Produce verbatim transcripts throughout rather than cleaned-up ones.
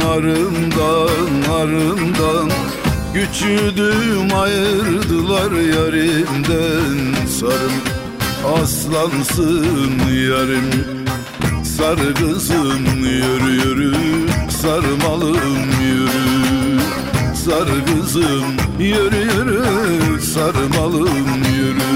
arımdan arımdan, güçüdüm ayırdılar yarimden. Sarım aslansın yarim, sarı kızım yürü yürü, sarmalım yürü. Sarı kızım yürü yürü, sarmalım yürü.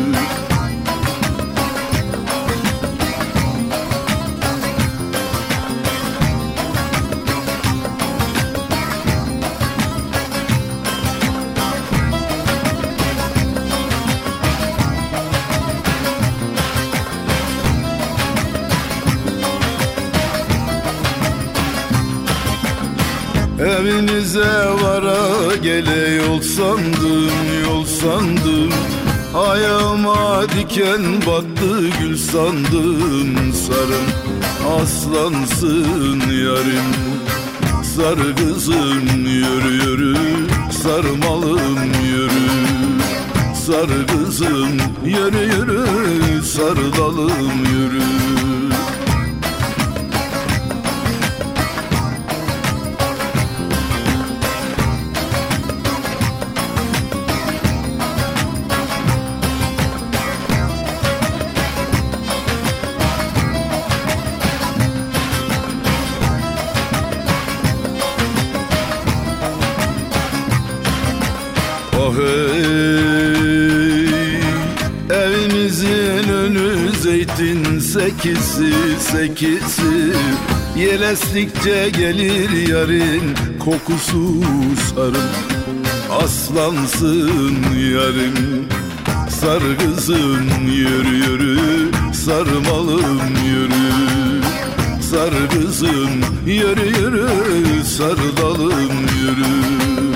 Evinize vara gele yol sandım, yol sandım. Ayağıma diken battı, gül sandım. Sarım aslansın yarim, sarı kızım yürü yürü, sarmalım yürü. Sarı kızım yürü yürü, sarılalım yürü. Oh hey, evimizin önü zeytin sekisi sekisi. Yel estikçe gelir yarın kokusu sarım, aslansın yarim. Sarı kızım yürü yürü, sarmalım yürü. Sarı kızım yürü yürü, sarılalım yürü.